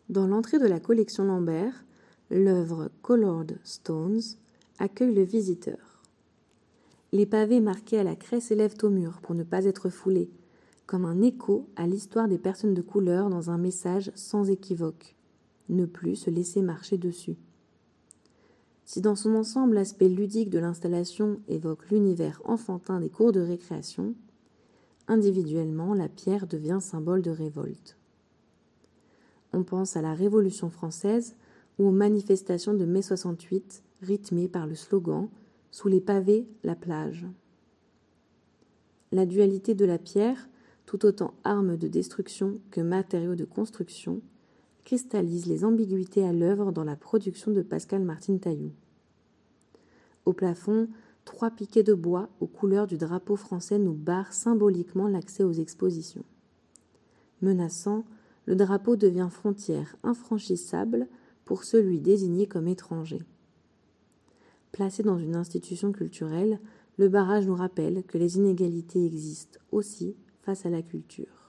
Dans l'entrée de la collection Lambert, l'œuvre Colored Stones accueille le visiteur. Les pavés marqués à la craie s'élèvent au mur pour ne pas être foulés, comme un écho à l'histoire des personnes de couleur dans un message sans équivoque. Ne plus se laisser marcher dessus. Si dans son ensemble l'aspect ludique de l'installation évoque l'univers enfantin des cours de récréation, individuellement la pierre devient symbole de révolte. On pense à la Révolution française ou aux manifestations de mai 68 rythmées par le slogan « Sous les pavés, la plage ». La dualité de la pierre, tout autant arme de destruction que matériau de construction, cristallise les ambiguïtés à l'œuvre dans la production de Pascal Martin Tailloux. Au plafond, 3 piquets de bois aux couleurs du drapeau français nous barrent symboliquement l'accès aux expositions. Menaçant, le drapeau devient frontière infranchissable pour celui désigné comme étranger. Placé dans une institution culturelle, le barrage nous rappelle que les inégalités existent aussi face à la culture.